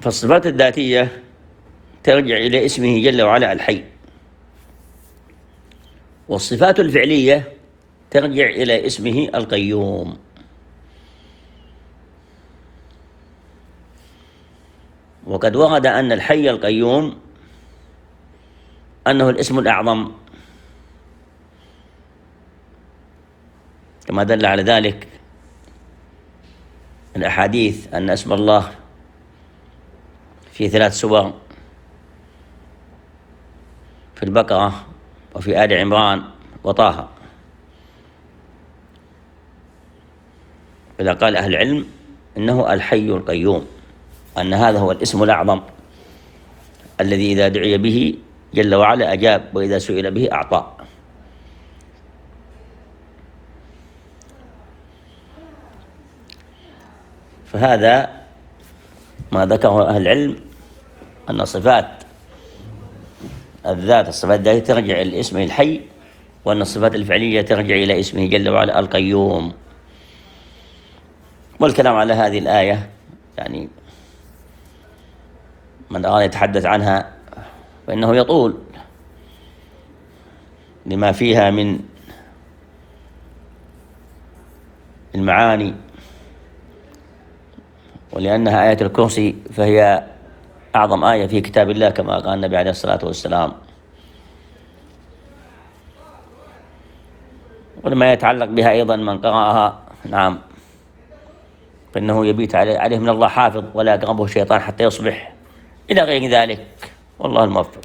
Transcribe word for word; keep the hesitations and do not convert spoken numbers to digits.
فالصفات الذاتية ترجع إلى اسمه جل وعلا الحي، والصفات الفعلية ترجع إلى اسمه القيوم. وقد ورد أن الحي القيوم أنه الاسم الأعظم، كما دل على ذلك الأحاديث أن اسم الله في ثلاث سور: في البقرة وفي آل عمران وطه. إذا قال أهل العلم إنه الحي القيوم، أن هذا هو الاسم الأعظم الذي إذا دعي به جل وعلا أجاب، وإذا سئل به أعطى. فهذا ما ذكره أهل العلم، أن صفات الذات الصفات الذاتية ترجع إلى اسمه الحي، وأن الصفات الفعلية ترجع إلى اسمه جل وعلا القيوم. والكلام على هذه الآية يعني من أراد يتحدث عنها فإنه يطول لما فيها من المعاني، ولأنها آية الكرسي فهي أعظم آية في كتاب الله كما قال النبي عليه الصلاة والسلام. ولما يتعلق بها أيضا من قرأها نعم فإنه يبيت عليه من الله حافظ ولا يقربه الشيطان حتى يصبح، إلى غير ذلك. والله الموفق.